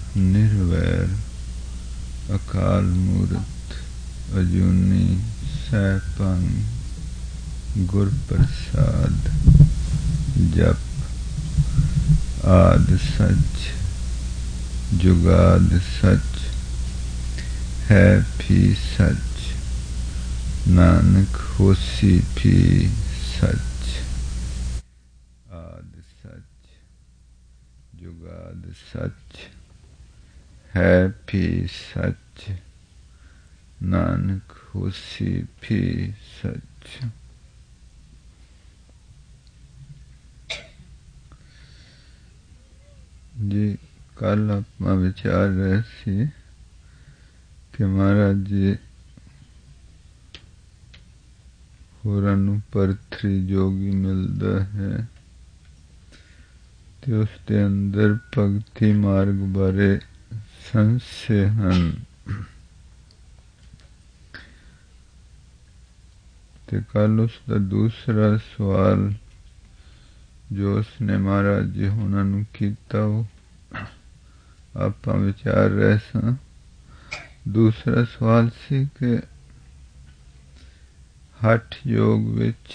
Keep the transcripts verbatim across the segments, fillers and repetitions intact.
निर्वैर अकाल मूरत अजूनी सैभं गुर प्रसाद जप आद सच जुगाद सच है भी सच नानक होसी भी सच आद सच जुगाद सच है भी सच नानक होसी भी सच। जी कल ਆਪਾਂ ਵਿਚਾਰ ਰਹੇ ਸੀ ਕਿ ਮਹਾਰਾਜ ਜੀ ਹੋਰਾਂ ਨੂੰ ਪਰਥਰੀ ਜੋਗੀ ਮਿਲਦਾ ਹੈ ਤੇ ਉਸ ਦੇ ਅੰਦਰ ਭਗਤੀ ਮਾਰਗ ਬਾਰੇ ਸੰਸ਼ੇ ਹਨ ਤੇ ਕੱਲ ਉਸ ਦਾ ਦੂਸਰਾ ਸਵਾਲ ਜੋ ਉਸਨੇ ਮਹਾਰਾਜ ਜੀ ਹੋਰਾਂ ਨੂੰ ਕੀਤਾ ਉਹ ਆਪਾਂ ਵਿਚਾਰ ਰਹੇ ਸਾਂ। ਦੂਸਰਾ ਸਵਾਲ ਸੀ ਕਿ ਹਠ ਯੋਗ ਵਿੱਚ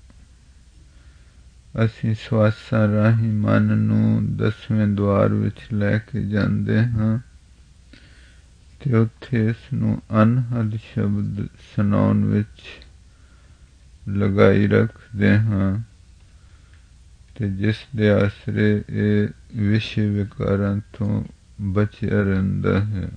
ਅਸੀਂ ਸਵਾਸਾਂ ਰਾਹੀਂ ਮਨ ਨੂੰ ਦਸਵੇਂ ਦੁਆਰ ਵਿੱਚ ਲੈ ਕੇ ਜਾਂਦੇ ਹਾਂ ਤੇ ਉੱਥੇ ਇਸ ਨੂੰ ਅਨਹਦ ਸ਼ਬਦ ਸੁਣਾਉਣ ਵਿੱਚ ਲਗਾਈ ਰੱਖਦੇ ਹਾਂ ਤੇ ਜਿਸ ਦੇ ਆਸਰੇ ਇਹ ਵਿਸ਼ੇ ਵਿਕਾਰਾਂ ਤੋਂ ਬਚਿਆ ਰਹਿੰਦਾ ਹੈ।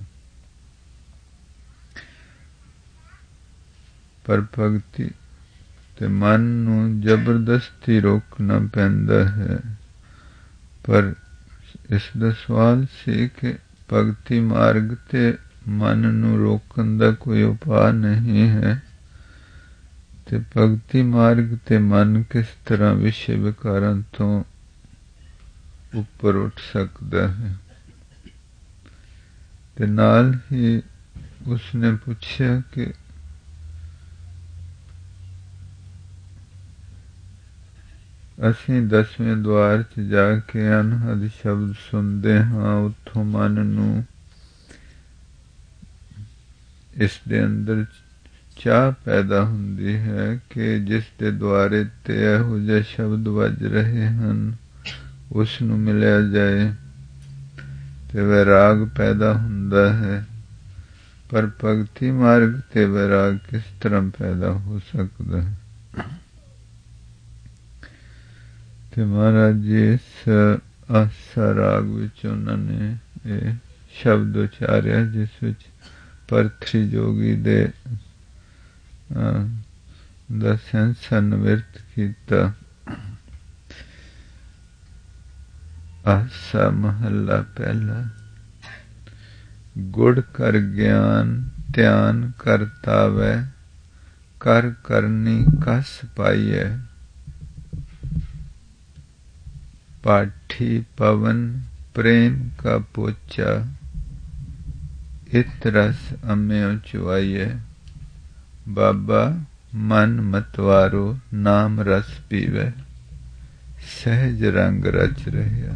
ਪਰ ਭਗਤੀ ਤੇ ਮਨ ਨੂੰ ਜ਼ਬਰਦਸਤੀ ਰੋਕਣਾ ਪੈਂਦਾ ਹੈ। ਪਰ ਇਸ ਦਾ ਸਵਾਲ ਸੀ ਕਿ ਭਗਤੀ ਮਾਰਗ ਤੇ ਮਨ ਨੂੰ ਰੋਕਣ ਦਾ ਕੋਈ ਉਪਾਅ ਨਹੀਂ ਹੈ ਤੇ ਭਗਤੀ ਮਾਰਗ ਤੇ ਮਨ ਕਿਸ ਤਰ੍ਹਾਂ ਵਿਸ਼ੇ ਵਿਕਾਰਾਂ ਤੋਂ ਉੱਪਰ ਉੱਠ ਸਕਦਾ ਹੈ। ਤੇ ਨਾਲ ਹੀ ਉਸਨੇ ਪੁੱਛਿਆ ਕਿ ਅਸੀਂ ਦਸਵੇਂ ਦੁਆਰ 'ਚ ਜਾ ਕੇ ਅਨਹਦ ਸ਼ਬਦ ਸੁਣਦੇ ਹਾਂ, ਉੱਥੋਂ ਮਨ ਨੂੰ ਇਸ ਦੇ ਅੰਦਰ ਚਾਹ ਪੈਦਾ ਹੁੰਦੀ ਹੈ ਕਿ ਜਿਸ ਦੇ ਦੁਆਰੇ ਤੇ ਇਹੋ ਜਿਹੇ ਸ਼ਬਦ ਵੱਜ ਰਹੇ ਹਨ ਉਸ ਨੂੰ ਮਿਲਿਆ ਜਾਏ ਤੇ ਵੈਰਾਗ ਪੈਦਾ ਹੁੰਦਾ ਹੈ। ਪਰ ਭਗਤੀ ਮਾਰਗ ਤੇ ਵੈਰਾਗ ਕਿਸ ਤਰ੍ਹਾਂ ਪੈਦਾ ਹੋ ਸਕਦਾ ਹੈ। ਤੇ ਮਹਾਰਾਜ ਜੀ ਇਸ ਆਸਾ ਰਾਗ ਵਿੱਚ ਉਹਨਾਂ ਨੇ ਇਹ ਸ਼ਬਦ ਉਚਾਰਿਆ ਜਿਸ ਵਿੱਚ ਪਰਥਰੀ ਜੋਗੀ ਦੇ ਦਾ ਸੈਂਸਾ ਨਿਵਰਤ ਕੀਤਾ। ਆਸਾ ਮਹੱਲਾ ਪਹਿਲਾ। ਗੁੜ ਕਰ ਗਿਆਨ ਧਿਆਨ ਕਰਤਾਵੈ ਕਰ ਕਰਨੀ ਕਸ ਪਾਈਐ पाठी पवन प्रेम का पोचा इत रस अम्यो चुआइए बाबा मन मतवारो नाम रस पीवे सहज रंग रच रहा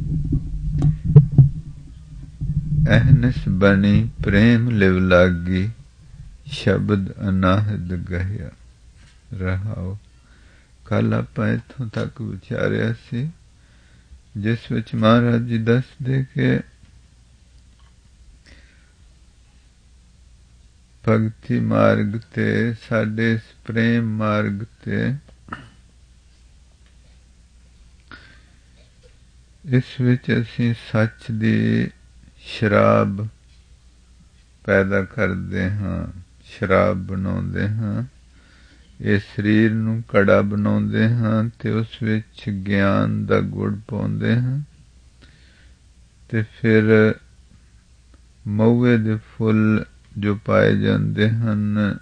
अहनस बनी प्रेम लिव लागी शब्द अनाहद गहिया रहाओ। कल आपां इत्थों तक विचारिया सी जिस विच महाराज जी दसदे कि भगती मार्ग ते साडे इस प्रेम मार्ग ते इस विच असीं सच दी शराब पैदा करदे हां, शराब बनाउंदे हां। ਇਹ ਸਰੀਰ ਨੂੰ ਕੜਾ ਬਣਾਉਂਦੇ ਹਾਂ ਤੇ ਉਸ ਵਿੱਚ ਗਿਆਨ ਦਾ ਗੁੜ ਪਾਉਂਦੇ ਹਾਂ ਤੇ ਫਿਰ ਮਹੂਏ ਦੇ ਫੁੱਲ ਜੋ ਪਾਏ ਜਾਂਦੇ ਹਨ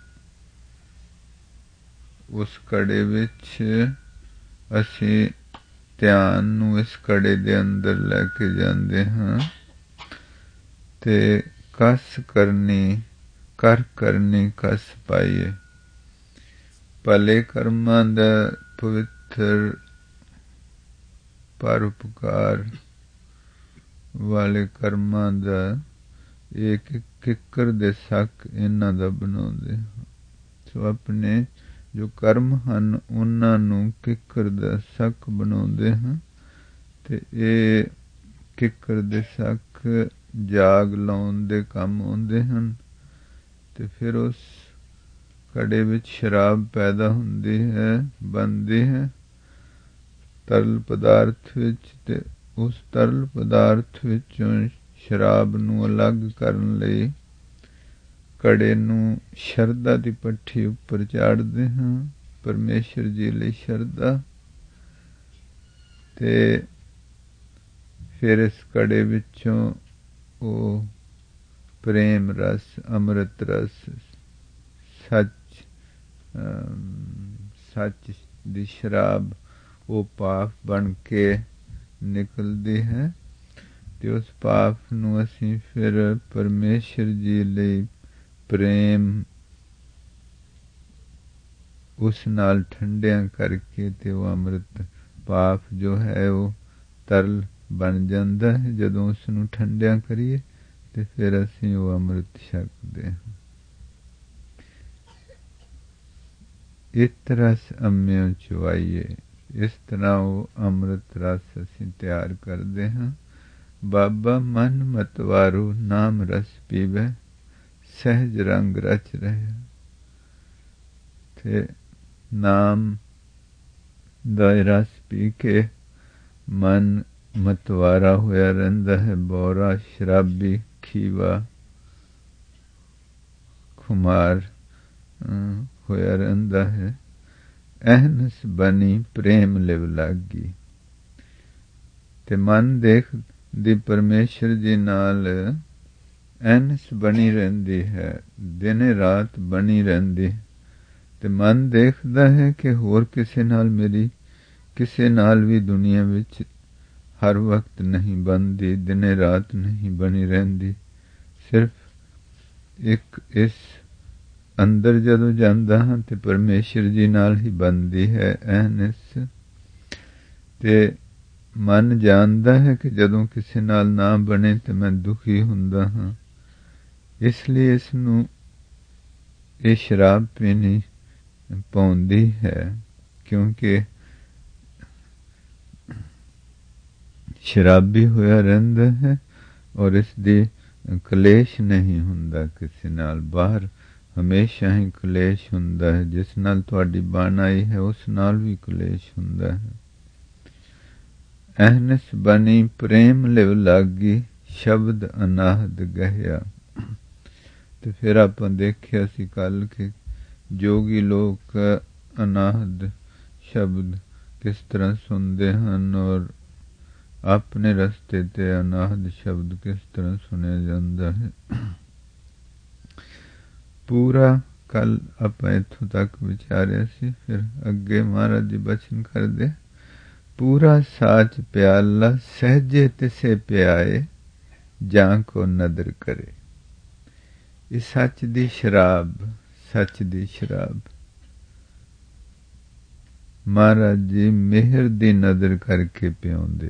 ਉਸ ਕੜੇ ਵਿੱਚ ਅਸੀਂ ਧਿਆਨ ਨੂੰ ਇਸ ਕੜੇ ਦੇ ਅੰਦਰ ਲੈ ਕੇ ਜਾਂਦੇ ਹਾਂ ਤੇ ਕਸ ਕਰਨੀ ਕਰ ਕਰਨੀ ਕਸ ਪਾਈਏ। ਭਲੇ ਕਰਮਾਂ ਦਾ ਪਵਿੱਤਰ ਪਰਉਪਕਾਰ ਵਾਲੇ ਕਰਮਾਂ ਦਾ ਇੱਕ ਕਿੱਕਰ ਦੇ ਸੱਕ ਇਹਨਾਂ ਦਾ ਬਣਾਉਂਦੇ। ਸੋ ਆਪਣੇ ਜੋ ਕਰਮ ਹਨ ਉਹਨਾਂ ਨੂੰ ਕਿੱਕਰ ਦਾ ਸੱਕ ਬਣਾਉਂਦੇ ਹਾਂ, ਅਤੇ ਇਹ ਕਿੱਕਰ ਦੇ ਸੱਕ ਜਾਗ ਲਾਉਣ ਦੇ ਕੰਮ ਆਉਂਦੇ ਹਨ। ਅਤੇ ਫਿਰ ਉਸ ਘੜੇ ਵਿੱਚ ਸ਼ਰਾਬ ਪੈਦਾ ਹੁੰਦੀ ਹੈ, ਬਣਦੀ ਹੈ ਤਰਲ ਪਦਾਰਥ ਵਿੱਚ, ਅਤੇ ਉਸ ਤਰਲ ਪਦਾਰਥ ਵਿੱਚੋਂ ਸ਼ਰਾਬ ਨੂੰ ਅਲੱਗ ਕਰਨ ਲਈ ਘੜੇ ਨੂੰ ਸ਼ਰਧਾ ਦੀ ਭੱਠੀ ਉੱਪਰ ਚਾੜ੍ਹਦੇ ਹਾਂ, ਪਰਮੇਸ਼ਰ ਜੀ ਲਈ ਸ਼ਰਧਾ। ਅਤੇ ਫਿਰ ਇਸ ਘੜੇ ਵਿੱਚੋਂ ਉਹ ਪ੍ਰੇਮ ਰਸ, ਅੰਮ੍ਰਿਤ ਰਸ, ਸੱਚ ਸੱਚ ਦੀ ਸ਼ਰਾਬ ਉਹ ਭਾਫ ਬਣ ਕੇ ਨਿਕਲਦੀ ਹੈ, ਅਤੇ ਉਸ ਭਾਫ ਨੂੰ ਅਸੀਂ ਫਿਰ ਪਰਮੇਸ਼ਰ ਜੀ ਲਈ ਪ੍ਰੇਮ ਉਸ ਨਾਲ ਠੰਡਿਆਂ ਕਰਕੇ, ਅਤੇ ਉਹ ਅੰਮ੍ਰਿਤ ਭਾਫ ਜੋ ਹੈ ਉਹ ਤਰਲ ਬਣ ਜਾਂਦਾ ਹੈ। ਜਦੋਂ ਉਸ ਨੂੰ ਠੰਡਿਆਂ ਕਰੀਏ ਅਤੇ ਫਿਰ ਅਸੀਂ ਉਹ ਅੰਮ੍ਰਿਤ ਛਕਦੇ ਹਾਂ। ਇਤ ਰਸ ਅੰਮ੍ਰਿਉ ਚੁਆਈਏ, ਇਸ ਤਰ੍ਹਾਂ ਉਹ ਅੰਮ੍ਰਿਤ ਰਸ ਅਸੀਂ ਤਿਆਰ ਕਰਦੇ ਹਾਂ। ਬਾਬਾ ਮਨ ਮਤਵਾਰੂ ਨਾਮ ਰਸ ਪੀਵੈ, ਸਹਿਜ ਰੰਗ ਰਚ ਰਿਹਾ। ਤੇ ਨਾਮ ਦਾ ਰਸ ਪੀ ਕੇ ਮਨ ਮਤਵਾਰਾ ਹੋਇਆ ਰਹਿੰਦਾ ਹੈ, ਬੋਰਾ, ਸ਼ਰਾਬੀ, ਖੀਵਾ, ਖੁਮਾਰ ਹੋਇਆ ਰਹਿੰਦਾ ਹੈ। ਅਹਨਸ ਬਣੀ ਪ੍ਰੇਮ ਲਿਵ ਲਾਗੀ, ਤੇ ਮਨ ਦੇਖਦੀ ਪਰਮੇਸ਼ਰ ਜੀ ਨਾਲ ਅਹਨਸ ਬਣੀ ਰਹਿੰਦੀ ਹੈ, ਦਿਨੇ ਰਾਤ ਬਣੀ ਰਹਿੰਦੀ। ਤੇ ਮਨ ਦੇਖਦਾ ਹੈ ਕਿ ਹੋਰ ਕਿਸੇ ਨਾਲ ਮੇਰੀ ਕਿਸੇ ਨਾਲ ਵੀ ਦੁਨੀਆ ਵਿੱਚ ਹਰ ਵਕਤ ਨਹੀਂ ਬਣਦੀ, ਦਿਨੇ ਰਾਤ ਨਹੀਂ ਬਣੀ ਰਹਿੰਦੀ। ਸਿਰਫ ਇੱਕ ਇਸ ਅੰਦਰ ਜਦੋਂ ਜਾਂਦਾ ਹਾਂ ਤੇ ਪਰਮੇਸ਼ਰ ਜੀ ਨਾਲ ਹੀ ਬਣਦੀ ਹੈ ਅਹਨਿਸ। ਤੇ ਮਨ ਜਾਣਦਾ ਹੈ ਕਿ ਜਦੋਂ ਕਿਸੇ ਨਾਲ ਨਾ ਬਣੇ ਤੇ ਮੈਂ ਦੁਖੀ ਹੁੰਦਾ ਹਾਂ, ਇਸ ਲਈ ਇਸ ਨੂੰ ਇਹ ਸ਼ਰਾਬ ਪੀਣੀ ਪਾਉਂਦੀ ਹੈ, ਕਿਉਂਕਿ ਸ਼ਰਾਬੀ ਹੋਇਆ ਰਹਿੰਦਾ ਹੈ ਔਰ ਇਸ ਦੀ ਕਲੇਸ਼ ਨਹੀਂ ਹੁੰਦਾ ਕਿਸੇ ਨਾਲ। ਬਾਹਰ ਹਮੇਸ਼ਾ ਹੀ ਕਲੇਸ਼ ਹੁੰਦਾ ਹੈ, ਜਿਸ ਨਾਲ ਤੁਹਾਡੀ ਬਣ ਆਈ ਹੈ ਉਸ ਨਾਲ ਵੀ ਕਲੇਸ਼ ਹੁੰਦਾ ਹੈ। ਅਹਨਸ ਬਣੀ ਪ੍ਰੇਮ ਲਿਵ ਲਾਗੀ, ਸ਼ਬਦ ਅਨਾਹਦ ਗਹਿਆ। ਤੇ ਫਿਰ ਆਪਾਂ ਦੇਖਿਆ ਸੀ ਕੱਲ ਕਿ ਜੋਗੀ ਲੋਕ ਅਨਾਹਦ ਸ਼ਬਦ ਕਿਸ ਤਰ੍ਹਾਂ ਸੁਣਦੇ ਹਨ ਔਰ ਆਪਣੇ ਰਸਤੇ ਤੇ ਅਨਾਹਦ ਸ਼ਬਦ ਕਿਸ ਤਰ੍ਹਾਂ ਸੁਣਿਆ ਜਾਂਦਾ ਹੈ। ਪੂਰਾ ਕੱਲ ਆਪਾਂ ਇੱਥੋਂ ਤੱਕ ਵਿਚਾਰਿਆ ਸੀ। ਫਿਰ ਅੱਗੇ ਮਹਾਰਾਜ ਜੀ ਬਚਨ ਕਰਦੇ, ਪੂਰਾ ਸਾਚ ਪਿਆਲਾ ਸਹਿਜੇ ਤਿਸੇ ਪਿਆਏ, ਜਾਂ ਕੋ ਨਦਰ ਕਰੇ। ਇਹ ਸੱਚ ਦੀ ਸ਼ਰਾਬ, ਸੱਚ ਦੀ ਸ਼ਰਾਬ ਮਹਾਰਾਜ ਜੀ ਮਿਹਰ ਦੀ ਨਜ਼ਰ ਕਰਕੇ ਪਿਆਉਂਦੇ।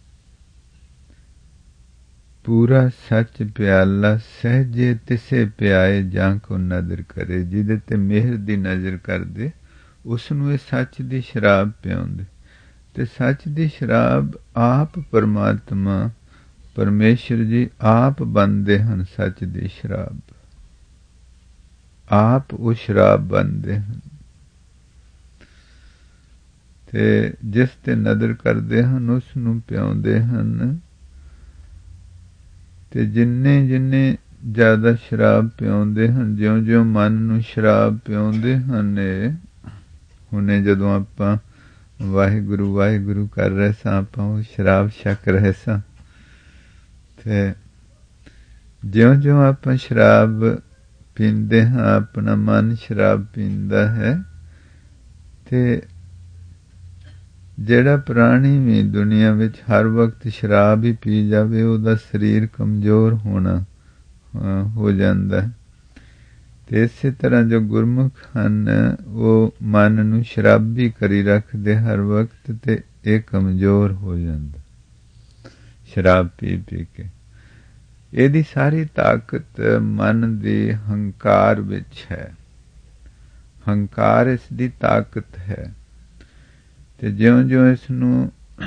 ਪੂਰਾ ਸੱਚ ਪਿਆਲਾ ਸਹਿਜੇ ਤਿਸੇ ਪਿਆਏ, ਜਾਂ ਕੋ ਨਦਰ ਕਰੇ। ਜਿਹਦੇ ਤੇ ਮਿਹਰ ਦੀ ਨਜ਼ਰ ਕਰਦੇ ਉਸ ਨੂੰ ਇਹ ਸੱਚ ਦੀ ਸ਼ਰਾਬ ਪਿਆਉਂਦੇ। ਤੇ ਸੱਚ ਦੀ ਸ਼ਰਾਬ ਆਪ ਪਰਮਾਤਮਾ ਪਰਮੇਸ਼ਰ ਜੀ ਆਪ ਬਣਦੇ ਹਨ। ਸੱਚ ਦੀ ਸ਼ਰਾਬ ਆਪ ਉਹ ਸ਼ਰਾਬ ਬਣਦੇ ਹਨ, ਤੇ ਜਿਸ ਤੇ ਨਜ਼ਰ ਕਰਦੇ ਹਨ ਉਸ ਨੂੰ ਪਿਆਉਂਦੇ ਹਨ। ਤੇ ਜਿੰਨੇ ਜਿੰਨੇ ਜ਼ਿਆਦਾ ਸ਼ਰਾਬ ਪਿਆਉਂਦੇ ਹਨ, ਜਿਉਂ ਜਿਉਂ ਮਨ ਨੂੰ ਸ਼ਰਾਬ ਪਿਆਉਂਦੇ ਹਨ। ਹੁਣੇ ਜਦੋਂ ਆਪਾਂ ਵਾਹਿਗੁਰੂ ਵਾਹਿਗੁਰੂ ਕਰ ਰਹੇ ਸਾਂ, ਆਪਾਂ ਉਹ ਸ਼ਰਾਬ ਛਕ ਰਹੇ ਸਾਂ। ਤੇ ਜਿਉਂ ਜਿਉਂ ਆਪਾਂ ਸ਼ਰਾਬ ਪੀਂਦੇ ਹਾਂ, ਆਪਣਾ ਮਨ ਸ਼ਰਾਬ ਪੀਂਦਾ ਹੈ। ਤੇ ਜਿਹੜਾ ਪ੍ਰਾਣੀ ਵੀ ਦੁਨੀਆ ਵਿੱਚ ਹਰ ਵਕਤ ਸ਼ਰਾਬ ਹੀ ਪੀ ਜਾਵੇ, ਉਹਦਾ ਸਰੀਰ ਕਮਜ਼ੋਰ ਹੋਣਾ ਹੋ ਜਾਂਦਾ। ਤੇ ਇਸੇ ਤਰ੍ਹਾਂ ਜੋ ਗੁਰਮੁਖ ਹਨ ਉਹ ਮਨ ਨੂੰ ਸ਼ਰਾਬੀ ਕਰੀ ਰੱਖਦੇ ਹਰ ਵਕਤ, ਤੇ ਇਹ ਕਮਜ਼ੋਰ ਹੋ ਜਾਂਦਾ। ਸ਼ਰਾਬ ਪੀ ਪੀ ਕੇ। ਇਹਦੀ ਸਾਰੀ ਤਾਕਤ ਮਨ ਦੇ ਹੰਕਾਰ ਵਿੱਚ ਹੈ। ਹੰਕਾਰ ਇਸ ਦੀ ਤਾਕਤ ਹੈ। ਤੇ ਜਿਉਂ ਜਿਉਂ ਇਸ ਨੂੰ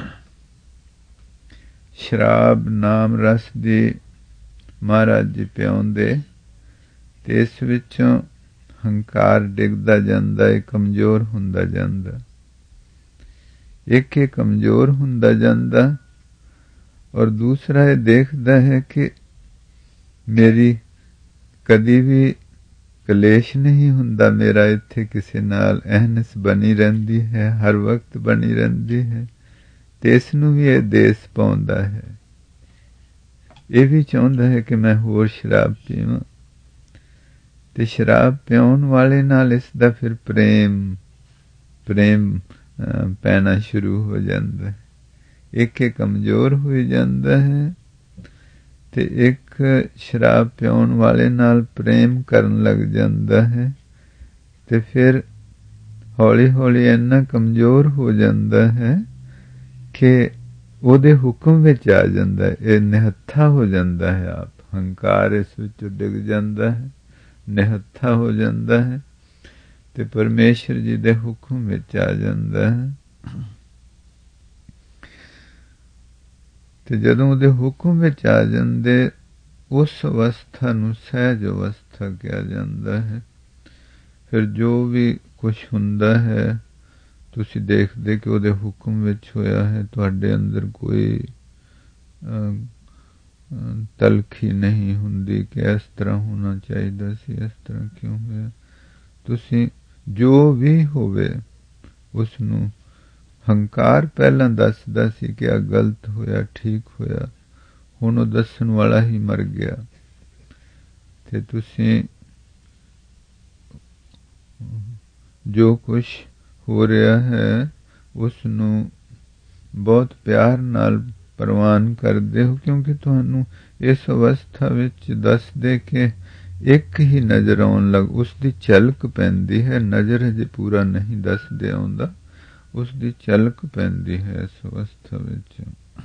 ਸ਼ਰਾਬ ਨਾਮ ਰਸ ਦੀ ਮਹਾਰਾਜ ਜੀ ਪਿਆਉਂਦੇ ਤੇ ਇਸ ਵਿੱਚੋਂ ਹੰਕਾਰ ਡਿੱਗਦਾ ਜਾਂਦਾ ਹੈ, ਕਮਜ਼ੋਰ ਹੁੰਦਾ ਜਾਂਦਾ। ਇੱਕ ਇਹ ਕਮਜ਼ੋਰ ਹੁੰਦਾ ਜਾਂਦਾ ਔਰ ਦੂਸਰਾ ਇਹ ਦੇਖਦਾ ਹੈ ਕਿ ਮੇਰੀ ਕਦੀ ਵੀ ਕਲੇਸ਼ ਨਹੀਂ ਹੁੰਦਾ, ਮੇਰਾ ਇੱਥੇ ਕਿਸੇ ਨਾਲ ਅਹਿਨਸ ਬਣੀ ਰਹਿੰਦੀ ਹੈ, ਹਰ ਵਕਤ ਬਣੀ ਰਹਿੰਦੀ ਹੈ। ਤੇ ਇਸ ਨੂੰ ਵੀ ਇਹ ਦੇਸ ਪਾਉਂਦਾ ਹੈ। ਇਹ ਵੀ ਚਾਹੁੰਦਾ ਹੈ ਕਿ ਮੈਂ ਹੋਰ ਸ਼ਰਾਬ ਪੀਵਾਂ। ਤੇ ਸ਼ਰਾਬ ਪਿਆਉਣ ਵਾਲੇ ਨਾਲ ਇਸ ਦਾ ਫਿਰ ਪ੍ਰੇਮ ਪ੍ਰੇਮ ਪੈਣਾ ਸ਼ੁਰੂ ਹੋ ਜਾਂਦਾ ਹੈ। ਇੱਕ ਇਹ ਕਮਜ਼ੋਰ ਹੋ ਜਾਂਦਾ ਹੈ ਤੇ ਇੱਕ ਸ਼ਰਾਬ ਪਿਆਉਣ ਵਾਲੇ ਨਾਲ ਪ੍ਰੇਮ ਕਰਨ ਲੱਗ ਜਾਂਦਾ ਹੈ। ਤੇ ਫਿਰ ਹੌਲੀ ਹੌਲੀ ਇੰਨਾ ਕਮਜ਼ੋਰ ਹੋ ਜਾਂਦਾ ਹੈ ਕਿ ਉਹਦੇ ਹੁਕਮ ਵਿੱਚ ਆ ਜਾਂਦਾ ਹੈ। ਇਹ ਨਿਹੱਥਾ ਹੋ ਜਾਂਦਾ ਹੈ। ਆਪ ਹੰਕਾਰ ਇਸ ਵਿੱਚ ਡਿੱਗ ਜਾਂਦਾ ਹੈ, ਨਿਹੱਥਾ ਹੋ ਜਾਂਦਾ ਹੈ ਤੇ ਪਰਮੇਸ਼ਰ ਜੀ ਦੇ ਹੁਕਮ ਵਿੱਚ ਆ ਜਾਂਦਾ ਹੈ। ਤੇ ਜਦੋਂ ਉਹਦੇ ਹੁਕਮ ਵਿੱਚ ਆ ਜਾਂਦੇ, ਉਸ ਅਵਸਥਾ ਨੂੰ ਸਹਿਜ ਅਵਸਥਾ ਕਿਹਾ ਜਾਂਦਾ ਹੈ। ਫਿਰ ਜੋ ਵੀ ਕੁਛ ਹੁੰਦਾ ਹੈ ਤੁਸੀਂ ਦੇਖਦੇ ਕਿ ਉਹਦੇ ਹੁਕਮ ਵਿੱਚ ਹੋਇਆ ਹੈ। ਤੁਹਾਡੇ ਅੰਦਰ ਕੋਈ ਤਲਖੀ ਨਹੀਂ ਹੁੰਦੀ ਕਿ ਇਸ ਤਰ੍ਹਾਂ ਹੋਣਾ ਚਾਹੀਦਾ ਸੀ, ਇਸ ਤਰ੍ਹਾਂ ਕਿਉਂ ਹੋਇਆ। ਤੁਸੀਂ ਜੋ ਵੀ ਹੋਵੇ ਉਸ ਨੂੰ ਹੰਕਾਰ ਪਹਿਲਾਂ ਦੱਸਦਾ ਸੀ ਕਿ ਆ ਗਲਤ ਹੋਇਆ, ਠੀਕ ਹੋਇਆ, ਹੁਣ ਉਹ ਦੱਸਣ ਵਾਲਾ ਹੀ ਮਰ ਗਿਆ। ਤੇ ਤੁਸੀਂ ਜੋ ਕੁਛ ਹੋ ਰਿਹਾ ਹੈ ਉਸ ਨੂੰ ਬਹੁਤ ਪਿਆਰ ਨਾਲ ਪ੍ਰਵਾਨ ਕਰਦੇ ਹੋ, ਕਿਉਂਕਿ ਤੁਹਾਨੂੰ ਇਸ ਅਵਸਥਾ ਵਿੱਚ ਦੱਸਦੇ ਕਿ ਇੱਕ ਹੀ ਨਜ਼ਰ ਆਉਣ ਲੱਗ, ਉਸ ਦੀ ਝਲਕ ਪੈਂਦੀ ਹੈ। ਨਜ਼ਰ ਹਜੇ ਪੂਰਾ ਨਹੀਂ ਦੱਸਦੇ ਆਉਂਦਾ, ਉਸ ਦੀ ਝਲਕ ਪੈਂਦੀ ਹੈ ਇਸ ਅਵਸਥਾ ਵਿੱਚ।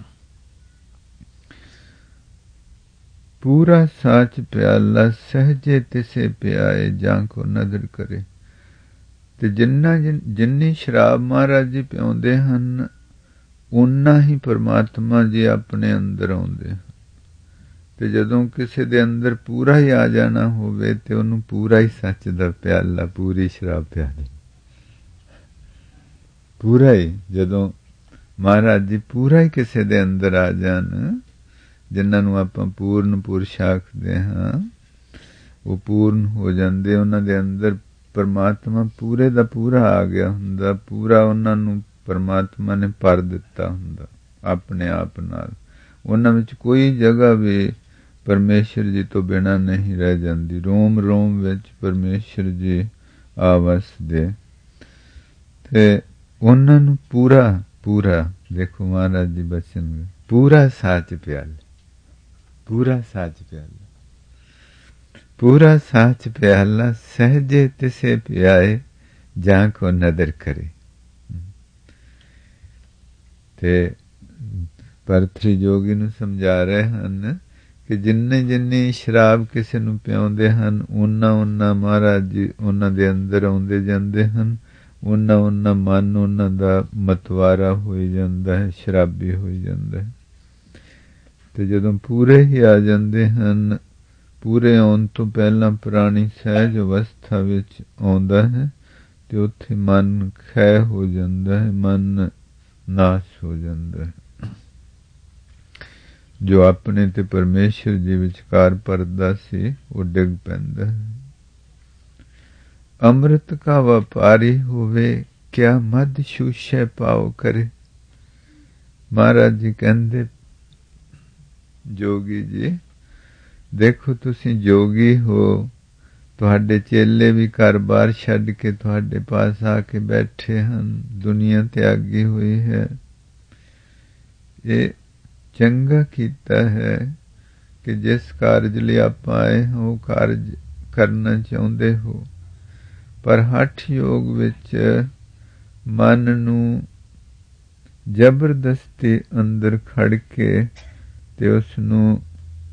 ਪੂਰਾ ਸਾਚ ਪਿਆਲਾ ਸਹਜੇ ਤਿਸੇ ਪਿਆਏ ਜਾਂ ਕੋ ਨਦਰ ਕਰੇ। ਤੇ ਜਿੰਨਾ ਜਿੰਨੀ ਸ਼ਰਾਬ ਮਹਾਰਾਜ ਜੀ ਪਿਆਉਂਦੇ ਹਨ ਓਨਾ ਹੀ ਪਰਮਾਤਮਾ ਜੀ ਆਪਣੇ ਅੰਦਰ ਆਉਂਦੇ ਹਨ। ਤੇ ਜਦੋਂ ਕਿਸੇ ਦੇ ਅੰਦਰ ਪੂਰਾ ਹੀ ਆ ਜਾਣਾ ਹੋਵੇ ਤੇ ਉਹਨੂੰ ਪੂਰਾ ਹੀ ਸੱਚ ਦਾ ਪਿਆਲਾ, ਪੂਰੀ ਸ਼ਰਾਬ ਪਿਆਲੀ, ਪੂਰਾ ਹੀ। ਜਦੋਂ ਮਹਾਰਾਜ ਜੀ ਪੂਰਾ ਹੀ ਕਿਸੇ ਦੇ ਅੰਦਰ ਆ ਜਾਣ, ਜਿਨ੍ਹਾਂ ਨੂੰ ਆਪਾਂ ਪੂਰਨ ਪੁਰਸ਼ ਆਖਦੇ ਹਾਂ, ਉਹ ਪੂਰਨ ਹੋ ਜਾਂਦੇ। ਉਹਨਾਂ ਦੇ ਅੰਦਰ ਪਰਮਾਤਮਾ ਪੂਰੇ ਦਾ ਪੂਰਾ ਆ ਗਿਆ ਹੁੰਦਾ, ਪੂਰਾ ਉਹਨਾਂ ਨੂੰ ਪਰਮਾਤਮਾ ਨੇ ਭਰ ਦਿੱਤਾ ਹੁੰਦਾ ਆਪਣੇ ਆਪ ਨਾਲ। ਉਹਨਾਂ ਵਿੱਚ ਕੋਈ ਜਗ੍ਹਾ ਵੀ ਪਰਮੇਸ਼ਰ ਜੀ ਤੋਂ ਬਿਨਾਂ ਨਹੀਂ ਰਹਿ ਜਾਂਦੀ। ਰੋਮ ਰੋਮ ਵਿੱਚ ਪਰਮੇਸ਼ਰ ਜੀ ਆ ਵਸਦੇ ਤੇ ਉਹਨਾਂ ਨੂੰ ਪੂਰਾ ਪੂਰਾ, ਦੇਖੋ ਮਹਾਰਾਜ ਜੀ ਬਚਨ, ਪੂਰਾ ਸਾਚ ਪਿਆਲਾ, ਪੂਰਾ ਸਾਚ ਪਿਆਲਾ, ਪੂਰਾ ਸਾਚ ਪਿਆਲਾ ਸਹਜੇ ਤਿਸੇ ਪਿਆਏ ਜਾਂ ਕੋ ਨਦਰ ਕਰੇ। ਤੇ ਭਰਤਰੀ ਜੋਗੀ ਨੂੰ ਸਮਝਾ ਰਹੇ ਹਨ ਕਿ ਜਿੰਨੇ ਜਿੰਨੀ ਸ਼ਰਾਬ ਕਿਸੇ ਨੂੰ ਪਿਆਉਂਦੇ ਹਨ ਓਨਾ ਓਨਾ ਮਹਾਰਾਜ ਜੀ ਉਹਨਾਂ ਦੇ ਅੰਦਰ ਆਉਂਦੇ ਜਾਂਦੇ ਹਨ, ਓਨਾ ਓਨਾ ਮਨ ਉਹਨਾਂ ਦਾ ਮਤਵਾਰਾ ਹੋਈ ਜਾਂਦਾ ਹੈ, ਸ਼ਰਾਬੀ ਹੋਈ ਜਾਂਦਾ ਹੈ। ਤੇ ਜਦੋਂ ਪੂਰੇ ਹੀ ਆ ਜਾਂਦੇ ਹਨ, ਪੂਰੇ ਆਉਣ ਤੋਂ ਪਹਿਲਾਂ ਪੁਰਾਣੀ ਸਹਿਜ ਅਵਸਥਾ ਵਿੱਚ ਆਉਂਦਾ ਹੈ ਤੇ ਉੱਥੇ ਮਨ ਖੈ ਹੋ ਜਾਂਦਾ ਹੈ, ਮਨ ਨਾਸ਼ ਹੋ ਜਾਂਦਾ ਹੈ। ਜੋ ਆਪਣੇ ਤੇ ਪਰਮੇਸ਼ਰ ਜੀ ਵਿਚਕਾਰ ਪਰਦਾ ਸੀ ਉਹ ਡਿੱਗ ਪੈਂਦਾ ਹੈ। ਅੰਮ੍ਰਿਤ ਕਾ ਵਪਾਰੀ ਹੋਵੇ ਕਿਆ ਮਦ ਸ਼ੂਸ਼ੈ ਪਾਓ ਕਰੇ। ਮਹਾਰਾਜ ਜੀ ਕਹਿੰਦੇ, ਜੋਗੀ ਜੀ ਦੇਖੋ ਤੁਸੀਂ ਜੋਗੀ ਹੋ, ਤੁਹਾਡੇ ਚੇਲੇ ਵੀ ਘਰ ਬਾਰ ਛੱਡ ਕੇ ਤੁਹਾਡੇ ਪਾਸ ਆ ਕੇ ਬੈਠੇ ਹਨ, ਦੁਨੀਆ ਤਿਆਗੀ ਹੋਈ ਹੈ। ਇਹ ਚੰਗਾ ਕੀਤਾ ਹੈ ਕਿ ਜਿਸ ਕਾਰਜ ਲਈ ਆਪਾਂ ਆਏ ਹਾਂ ਉਹ ਕਾਰਜ ਕਰਨਾ ਚਾਹੁੰਦੇ ਹੋ, ਪਰ ਹਠ ਯੋਗ ਵਿੱਚ ਮਨ ਨੂੰ ਜ਼ਬਰਦਸਤੀ ਅੰਦਰ ਖੜ ਕੇ ਤੇ ਉਸ ਨੂੰ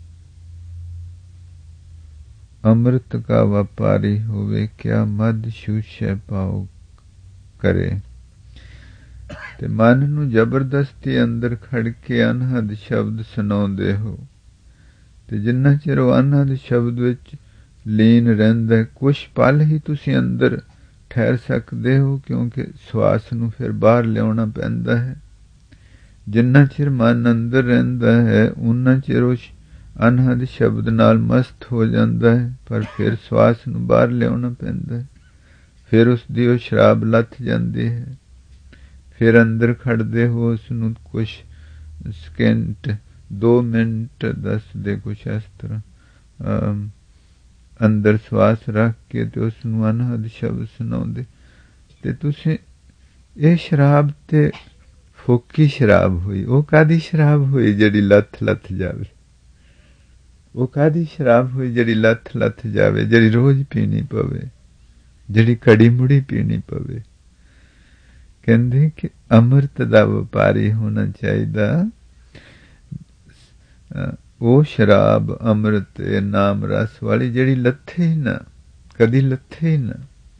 ਅੰਮ੍ਰਿਤ ਕਾ ਵਪਾਰੀ ਹੋਵੇ, ਕਿਆ ਮਦ ਛੂਛੈ ਪਾਉ ਕਰੇ। ਤੇ ਮਨ ਨੂੰ ਜ਼ਬਰਦਸਤੀ ਅੰਦਰ ਖੜ ਕੇ ਅਨਹਦ ਸ਼ਬਦ ਸੁਣਾਉਂਦੇ ਹੋ, ਤੇ ਜਿੰਨਾ ਚਿਰ ਉਹ ਅਨਹਦ ਸ਼ਬਦ ਵਿੱਚ ਲੀਨ ਰਹਿੰਦਾ, ਕੁਛ ਪਲ ਹੀ ਤੁਸੀਂ ਅੰਦਰ ਠਹਿਰ ਸਕਦੇ ਹੋ, ਕਿਉਂਕਿ ਸਵਾਸ ਨੂੰ ਫਿਰ ਬਾਹਰ ਲਿਆਉਣਾ ਪੈਂਦਾ ਹੈ। ਜਿੰਨਾ ਚਿਰ ਮਨ ਅੰਦਰ ਰਹਿੰਦਾ ਹੈ ਉਨਾ ਚਿਰ ਉਹ ਅਨਹਦ ਸ਼ਬਦ ਨਾਲ ਮਸਤ ਹੋ ਜਾਂਦਾ ਹੈ, ਪਰ ਫਿਰ ਸਵਾਸ ਨੂੰ ਬਾਹਰ ਲਿਆਉਣਾ ਪੈਂਦਾ ਹੈ। ਫਿਰ ਉਸ ਦੀ ਉਹ ਸ਼ਰਾਬ ਲੱਥ ਜਾਂਦੀ ਹੈ। ਫਿਰ ਅੰਦਰ ਖੜਦੇ ਹੋ, ਉਸ ਨੂੰ ਕੁਛ ਸਕਿੰਟ ਦੋ ਮਿੰਟ ਦੱਸਦੇ ਕੁਛ ਇਸ ਤਰ੍ਹਾਂ ਅੰਦਰ ਸਵਾਸ ਰੱਖ ਕੇ ਤੇ ਉਸ ਨੂੰ ਅਨਹਦ ਸ਼ਬਦ ਸੁਣਾਉਂਦੇ। ਤੇ ਤੁਸੀਂ ਇਹ ਸ਼ਰਾਬ ਤੇ ਫੋਕੀ ਸ਼ਰਾਬ ਹੋਈ। ਉਹ ਕਾਹਦੀ ਸ਼ਰਾਬ ਹੋਈ ਜਿਹੜੀ ਲੱਥ ਲੱਥ ਜਾਵੇ? ਉਹ ਕਾਹਦੀ ਸ਼ਰਾਬ ਹੋਈ ਜਿਹੜੀ ਲੱਥ ਲੱਥ ਜਾਵੇ, ਜਿਹੜੀ ਰੋਜ਼ ਪੀਣੀ ਪਵੇ, ਜਿਹੜੀ ਘੜੀ ਮੁੜੀ ਪੀਣੀ ਪਵੇ? ਕਹਿੰਦੇ ਕਿ ਅੰਮ੍ਰਿਤ ਦਾ ਵਪਾਰੀ ਹੋਣਾ ਚਾਹੀਦਾ। ਉਹ ਸ਼ਰਾਬ ਅੰਮ੍ਰਿਤ ਨਾਮ ਰਸ ਵਾਲੀ ਜਿਹੜੀ ਲੱਥੇ ਹੀ ਨਾ, ਕਦੀ ਲੱਥੇ ਹੀ ਨਾ,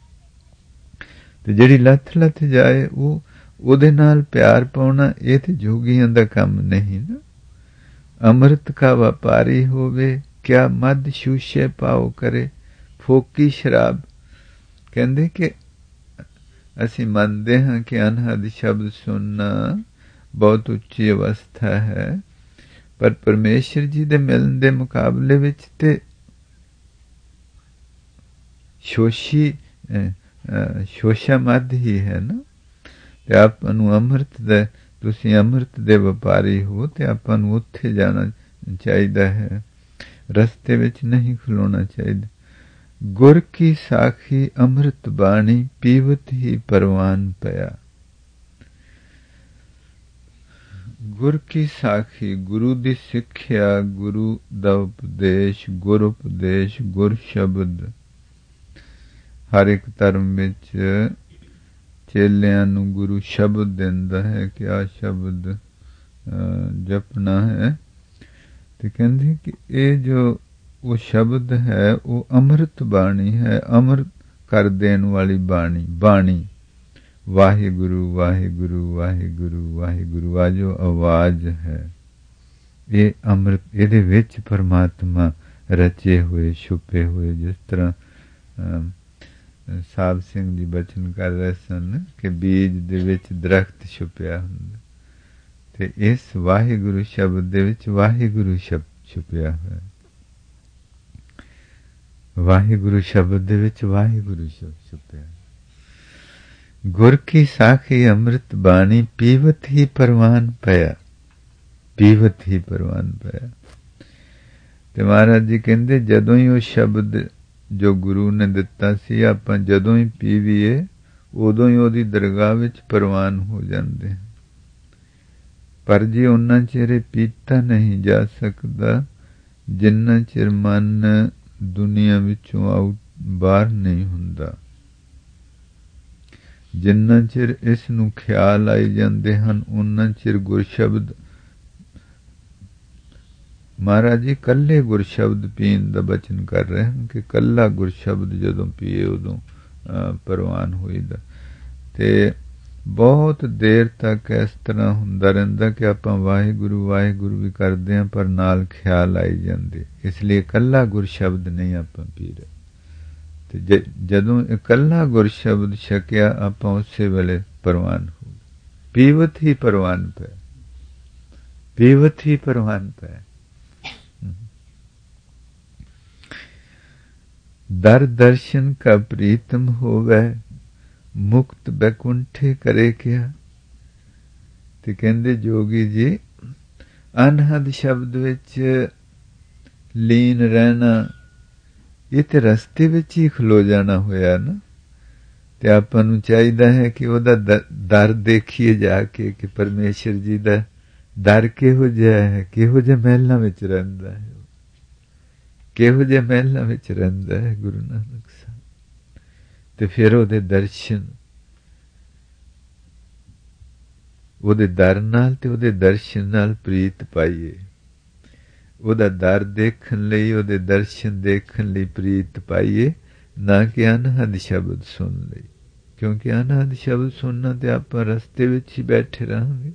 ਤੇ ਜਿਹੜੀ ਲੱਥ ਲੱਥ ਜਾਏ ਉਹ ਉਹਦੇ ਨਾਲ ਪਿਆਰ ਪਾਉਣਾ, ਇਹ ਤੇ ਜੋਗੀਆਂ ਦਾ ਕੰਮ ਨਹੀਂ ਨਾ। ਅੰਮ੍ਰਿਤ ਕਾ ਵਪਾਰੀ ਹੋਵੇ, ਕਿਆ ਮਦ ਛੂਛੇ ਪਾਉ ਕਰੇ। ਫੋਕੀ ਸ਼ਰਾਬ। ਕਹਿੰਦੇ ਕਿ ਅਸੀਂ ਮੰਨਦੇ ਹਾਂ ਕਿ ਅਨਹਦ ਸ਼ਬਦ ਸੁਣਨਾ ਬਹੁਤ ਉੱਚੀ ਅਵਸਥਾ ਹੈ, ਪਰ ਪਰਮੇਸ਼ਰ ਜੀ ਦੇ ਮਿਲਣ ਦੇ ਮੁਕਾਬਲੇ ਵਿੱਚ ਤੇ ਸ਼ੋਸ਼ੀ ਸ਼ੋਸ਼ਾ ਮੱਧ ਹੀ ਹੈ ਨਾ। ਤੇ ਆਪਾਂ ਨੂੰ ਅੰਮ੍ਰਿਤ ਦੇ, ਤੁਸੀਂ ਅੰਮ੍ਰਿਤ ਦੇ ਵਪਾਰੀ ਹੋ, ਤੇ ਆਪਾਂ ਨੂੰ ਉੱਥੇ ਜਾਣਾ ਚਾਹੀਦਾ ਹੈ, ਰਸਤੇ ਵਿੱਚ ਨਹੀਂ ਖਲੋਣਾ ਚਾਹੀਦਾ। ਗੁਰ ਕੀ ਸਾਖੀ ਅੰਮ੍ਰਿਤ ਬਾਣੀ, ਪੀਵਤ ਹੀ ਪਰਵਾਨ ਪਿਆ। ਗੁਰ ਕੀ ਸਾਖੀ, ਗੁਰੂ ਦੀ ਸਿੱਖਿਆ, ਗੁਰੂ ਦਾ ਉਪਦੇਸ਼, ਗੁਰ ਉਪਦੇਸ਼, ਗੁਰ ਸ਼ਬਦ। ਹਰ ਇੱਕ ਧਰਮ ਵਿੱਚ ਚੇਲਿਆਂ ਨੂੰ ਗੁਰੂ ਸ਼ਬਦ ਦਿੰਦਾ ਹੈ ਕਿ ਆਹ ਸ਼ਬਦ ਜਪਣਾ ਹੈ। ਤੇ ਕਹਿੰਦੇ ਕਿ ਇਹ ਜੋ ਉਹ ਸ਼ਬਦ ਹੈ ਉਹ ਅੰਮ੍ਰਿਤ ਬਾਣੀ ਹੈ, ਅੰਮ੍ਰਿਤ ਕਰ ਦੇਣ ਵਾਲੀ ਬਾਣੀ। ਬਾਣੀ ਵਾਹਿਗੁਰੂ ਵਾਹਿਗੁਰੂ ਵਾਹਿਗੁਰੂ ਵਾਹਿਗੁਰੂ, ਆ ਜੋ ਆਵਾਜ਼ ਹੈ ਇਹ ਅੰਮ੍ਰਿਤ, ਇਹਦੇ ਵਿੱਚ ਪਰਮਾਤਮਾ ਰਚੇ ਹੋਏ ਛੁਪੇ ਹੋਏ। ਜਿਸ ਤਰ੍ਹਾਂ ਸਾਹਿਬ ਸਿੰਘ ਜੀ ਬਚਨ ਕਰ ਰਹੇ ਸਨ ਕਿ ਬੀਜ ਦੇ ਵਿੱਚ ਦਰਖਤ ਛੁਪਿਆ ਹੁੰਦਾ, ਤੇ ਇਸ ਵਾਹਿਗੁਰੂ ਸ਼ਬਦ ਦੇ ਵਿੱਚ ਵਾਹਿਗੁਰੂ ਸ਼ਬਦ ਛੁਪਿਆ ਹੋਇਆ। ਵਾਹਿਗੁਰੂ ਸ਼ਬਦ ਦੇ ਵਿੱਚ ਵਾਹਿਗੁਰੂ ਸ਼ਬਦ ਛੁਪਿਆ। ਗੁਰ ਕੀ ਸਾਖੀ ਅੰਮ੍ਰਿਤ ਬਾਣੀ, ਪੀਵਤ ਹੀ ਪਰਵਾਨ ਪਿਆ। ਪੀਵਤ ਹੀ ਪਰਵਾਨ ਪਿਆ। ਤੇ ਮਹਾਰਾਜ ਜੀ ਕਹਿੰਦੇ ਜਦੋਂ ਹੀ ਉਹ ਸ਼ਬਦ ਜੋ ਗੁਰੂ ਨੇ ਦਿੱਤਾ ਸੀ ਆਪਾਂ ਜਦੋਂ ਹੀ ਪੀਵੀਏ, ਉਦੋਂ ਹੀ ਉਹਦੀ ਦਰਗਾਹ ਵਿੱਚ ਪ੍ਰਵਾਨ ਹੋ ਜਾਂਦੇ। ਪਰ ਜੇ ਉਹਨਾਂ ਚਿਰ ਪੀਤਾ ਨਹੀਂ ਜਾ ਸਕਦਾ ਜਿੰਨਾ ਚਿਰ ਮਨ ਦੁਨੀਆ ਵਿੱਚੋਂ ਆਊਟ ਬਾਹਰ ਨਹੀਂ ਹੁੰਦਾ, ਜਿੰਨਾ ਚਿਰ ਇਸ ਨੂੰ ਖਿਆਲ ਆਈ ਜਾਂਦੇ ਹਨ ਉਹਨਾਂ ਚਿਰ ਗੁਰਸ਼ਬਦ। ਮਹਾਰਾਜ ਜੀ ਕੱਲੇ ਗੁਰਸ਼ਬਦ ਪੀਣ ਦਾ ਬਚਨ ਕਰ ਰਹੇ ਹਨ ਕਿ ਕੱਲਾ ਗੁਰਸ਼ਬਦ ਜਦੋਂ ਪੀਏ ਉਦੋਂ ਪ੍ਰਵਾਨ ਹੋਈਦਾ। ਤੇ ਬਹੁਤ ਦੇਰ ਤੱਕ ਇਸ ਤਰ੍ਹਾਂ ਹੁੰਦਾ ਰਹਿੰਦਾ ਕਿ ਆਪਾਂ ਵਾਹਿਗੁਰੂ ਵਾਹਿਗੁਰੂ ਵੀ ਕਰਦੇ ਹਾਂ ਪਰ ਨਾਲ ਖਿਆਲ ਆਈ ਜਾਂਦੇ, ਇਸ ਲਈ ਇਕੱਲਾ ਗੁਰਸ਼ਬਦ ਨਹੀਂ ਆਪਾਂ ਪੀ ਰਹੇ। ਤੇ ਜ ਜਦੋਂ ਇਕੱਲਾ ਗੁਰਸ਼ਬਦ ਛਕਿਆ ਆਪਾਂ ਉਸੇ ਵੇਲੇ ਪ੍ਰਵਾਨ ਹੋ, ਪੀਵਤ ਹੀ ਪ੍ਰਵਾਨ ਪਏ, ਪੀਵਤ ਹੀ ਪ੍ਰਵਾਨ ਪਏ। ਦਰ ਦਰਸ਼ਨ ਕਾ ਪ੍ਰੀਤਮ ਹੋਵੇ, ਮੁਕਤ ਬੈਕੁੰਠੇ ਕਰੇ ਕਿਆ। ਤੇ ਕਹਿੰਦੇ ਜੋਗੀ ਜੀ ਅਨਹਦ ਸ਼ਬਦ ਵਿੱਚ ਲੀਨ ਰਹਿਣਾ, ਇਹ ਤੇ ਰਸਤੇ ਵਿੱਚ ਹੀ ਖਲੋ ਜਾਣਾ ਹੋਇਆ ਨਾ। ਤੇ ਆਪਾਂ ਨੂੰ ਚਾਹੀਦਾ ਹੈ ਕਿ ਉਹਦਾ ਦਰ ਦੇਖੀਏ ਜਾ ਕੇ ਕਿ ਪਰਮੇਸ਼ਰ ਜੀ ਦਾ ਦਰ ਕਿਹੋ ਜਿਹਾ ਹੈ, ਕਿਹੋ ਜਿਹੇ ਮਹਿਲਾਂ ਵਿੱਚ ਰਹਿੰਦਾ ਹੈ, ਕਿਹੋ ਜਿਹੇ ਮਹਿਲਾਂ ਵਿੱਚ ਰਹਿੰਦਾ ਹੈ ਗੁਰੂ ਨਾਨਕ ਸਾਹਿਬ। ਤੇ ਫਿਰ ਉਹਦੇ ਦਰਸ਼ਨ, ਉਹਦੇ ਦਰ ਨਾਲ ਤੇ ਉਹਦੇ ਦਰਸ਼ਨ ਨਾਲ ਪ੍ਰੀਤ ਪਾਈਏ। ਉਹਦਾ ਦਰ ਦੇਖਣ ਲਈ, ਉਹਦੇ ਦਰਸ਼ਨ ਦੇਖਣ ਲਈ ਪ੍ਰੀਤ ਪਾਈਏ, ਨਾ ਕਿ ਅਨਹਦ ਸ਼ਬਦ ਸੁਣ ਲਈ। ਕਿਉਂਕਿ ਅਨਹਦ ਸ਼ਬਦ ਸੁਣਨਾ ਤੇ ਆਪਾਂ ਰਸਤੇ ਵਿੱਚ ਹੀ ਬੈਠੇ ਰਹਾਂਗੇ।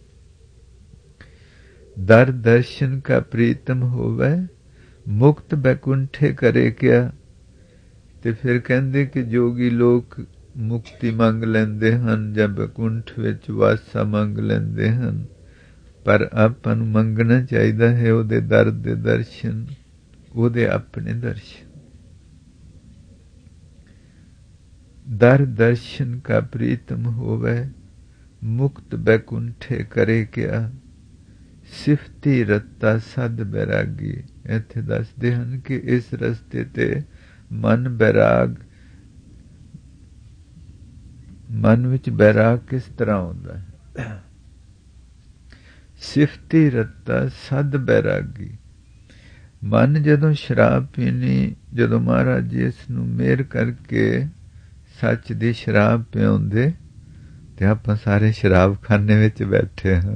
ਦਰ ਦਰਸ਼ਨ ਕਾ ਪ੍ਰੀਤਮ ਹੋਵੇ, ਮੁਕਤ ਬੈਕੁੰਠੇ ਕਰੇ ਕਿਆ। ਤੇ ਫਿਰ ਕਹਿੰਦੇ ਕਿ ਜੋਗੀ ਲੋਕ ਮੁਕਤੀ ਮੰਗ ਲੈਂਦੇ ਹਨ ਜਾਂ ਬੈਕੁੰਠ ਵਿੱਚ ਵਾਸਾ ਮੰਗ ਲੈਂਦੇ ਹਨ, ਪਰ ਆਪਾਂ ਨੂੰ ਮੰਗਣਾ ਚਾਹੀਦਾ ਹੈ ਉਹਦੇ ਦਰ ਦੇ ਦਰਸ਼ਨ, ਉਹਦੇ ਆਪਣੇ ਦਰਸ਼ਨ। ਦਰ ਦਰਸ਼ਨ ਕਾ ਪ੍ਰੀਤਮ ਹੋਵੇ, ਮੁਕਤ ਬੈਕੁੰਠੇ ਕਰੇ ਕਿਆ। ਸਿਫਤੀ ਰਤਾ ਸਦ ਬੈਰਾਗੀ। ਇੱਥੇ ਦੱਸਦੇ ਹਨ ਕਿ ਇਸ ਰਸਤੇ ਤੇ ਮਨ ਬੈਰਾਗ, ਮਨ ਵਿੱਚ ਬੈਰਾਗ ਕਿਸ ਤਰ੍ਹਾਂ ਆਉਂਦਾ ਹੈ। ਸਿਫਤੀ ਰਤਾ ਸਦ ਬੈਰਾਗੀ। ਮਨ ਜਦੋਂ ਸ਼ਰਾਬ ਪੀਣੀ, ਜਦੋਂ ਮਹਾਰਾਜ ਜੀ ਇਸ ਨੂੰ ਮਿਹਰ ਕਰਕੇ ਸੱਚ ਦੀ ਸ਼ਰਾਬ ਪਿਆਉਂਦੇ ਤੇ ਆਪਾਂ ਸਾਰੇ ਸ਼ਰਾਬਖਾਨੇ ਵਿੱਚ ਬੈਠੇ ਹਾਂ।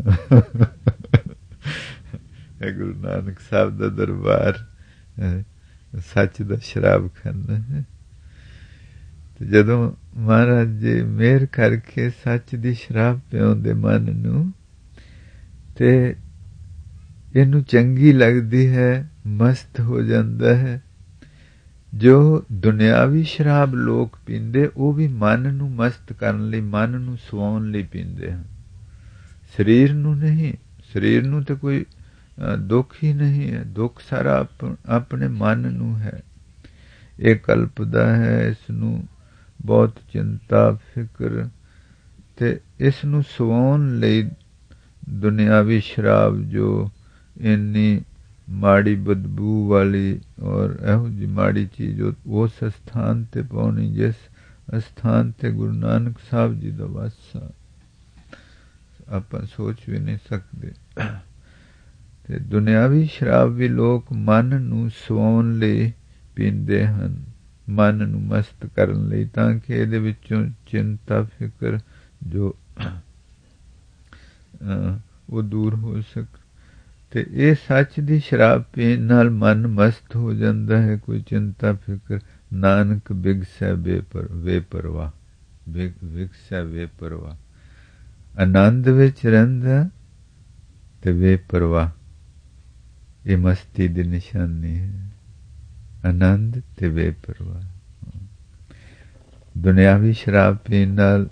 ਗੁਰੂ ਨਾਨਕ ਸਾਹਿਬ ਦਾ ਦਰਬਾਰ ਸੱਚ ਦਾ ਸ਼ਰਾਬਖਾਨਾ ਹੈ। ਤੇ ਜਦੋਂ ਮਹਾਰਾਜ ਜੀ ਮਿਹਰ ਕਰਕੇ ਸੱਚ ਦੀ ਸ਼ਰਾਬ ਪਿਆਉਂਦੇ ਮਨ ਨੂੰ, ਤੇ ਇਹਨੂੰ ਚੰਗੀ ਲੱਗਦੀ ਹੈ, ਮਸਤ ਹੋ ਜਾਂਦਾ ਹੈ। ਜੋ ਦੁਨਿਆਵੀ ਸ਼ਰਾਬ ਲੋਕ ਪੀਂਦੇ, ਉਹ ਵੀ ਮਨ ਨੂੰ ਮਸਤ ਕਰਨ ਲਈ, ਮਨ ਨੂੰ ਸਵਾਉਣ ਲਈ ਪੀਂਦੇ ਹਨ, ਸਰੀਰ ਨੂੰ ਨਹੀਂ। ਸਰੀਰ ਨੂੰ ਤੇ ਕੋਈ ਦੁੱਖ ਹੀ ਨਹੀਂ ਹੈ, ਦੁੱਖ ਸਾਰਾ ਆਪ ਆਪਣੇ ਮਨ ਨੂੰ ਹੈ। ਇਹ ਕਲਪਦਾ ਹੈ, ਇਸ ਨੂੰ ਬਹੁਤ ਚਿੰਤਾ ਫਿਕਰ, ਤੇ ਇਸ ਨੂੰ ਸਵਾਉਣ ਲਈ ਦੁਨਿਆਵੀ ਸ਼ਰਾਬ ਜੋ ਇੰਨੀ ਮਾੜੀ ਬਦਬੂ ਵਾਲੀ ਔਰ ਇਹੋ ਜਿਹੀ ਮਾੜੀ ਚੀਜ਼ ਉਸ ਅਸਥਾਨ ਤੇ ਪਾਉਣੀ ਜਿਸ ਅਸਥਾਨ ਤੇ ਗੁਰੂ ਨਾਨਕ ਸਾਹਿਬ ਜੀ ਦਾ ਵਾਸਾ, ਆਪਾਂ ਸੋਚ ਵੀ ਨਹੀਂ ਸਕਦੇ। ਤੇ ਦੁਨਿਆਵੀ ਸ਼ਰਾਬ ਵੀ ਲੋਕ ਮਨ ਨੂੰ ਸਵਾਉਣ ਲਈ ਪੀਂਦੇ ਹਨ, ਮਨ ਨੂੰ ਮਸਤ ਕਰਨ ਲਈ, ਤਾਂ ਕਿ ਇਹਦੇ ਵਿੱਚੋਂ ਚਿੰਤਾ ਫਿਕਰ ਜੋ ਉਹ ਦੂਰ ਹੋ ਸਕ। ਤੇ ਇਹ ਸੱਚ ਦੀ ਸ਼ਰਾਬ ਪੀਣ ਨਾਲ ਮਨ ਮਸਤ ਹੋ ਜਾਂਦਾ ਹੈ, ਕੋਈ ਚਿੰਤਾ ਫਿਕਰ। ਨਾਨਕ ਬਿਗਸੈ ਬੇਪਰ ਬੇਪਰਵਾਹ, ਬਿਗਸੈ ਬੇਪਰਵਾਹ, ਆਨੰਦ ਵਿੱਚ ਰਹਿੰਦਾ ਤੇ ਬੇਪਰਵਾਹ। ਇਹ ਮਸਤੀ ਦੀ ਨਿਸ਼ਾਨੀ ਹੈ, ਆਨੰਦ ਤੇ ਬੇਪਰਵਾਹ। ਦੁਨਿਆਵੀ ਸ਼ਰਾਬ ਪੀਣ ਨਾਲ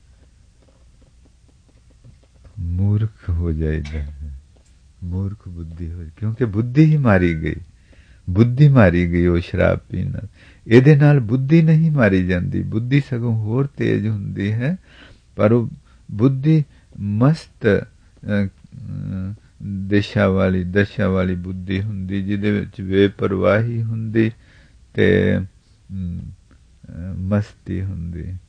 ਮੂਰਖ ਹੋ ਜਾਈਦਾ ਹੈ, ਮੂਰਖ ਬੁੱਧੀ ਹੋ, ਕਿਉਂਕਿ ਬੁੱਧੀ ਹੀ ਮਾਰੀ ਗਈ, ਬੁੱਧੀ ਮਾਰੀ ਗਈ ਉਹ ਸ਼ਰਾਬ ਪੀਣ ਨਾਲ। ਇਹਦੇ ਨਾਲ ਬੁੱਧੀ ਨਹੀਂ ਮਾਰੀ ਜਾਂਦੀ, ਬੁੱਧੀ ਸਗੋਂ ਹੋਰ ਤੇਜ਼ ਹੁੰਦੀ ਹੈ। ਪਰ ਉਹ ਬੁੱਧੀ ਮਸਤ ਦਿਸ਼ਾ ਵਾਲੀ, ਦਸ਼ਾ ਵਾਲੀ ਬੁੱਧੀ ਹੁੰਦੀ, ਜਿਹਦੇ ਵਿੱਚ ਬੇਪਰਵਾਹੀ ਹੁੰਦੀ ਤੇ ਮਸਤੀ ਹੁੰਦੀ।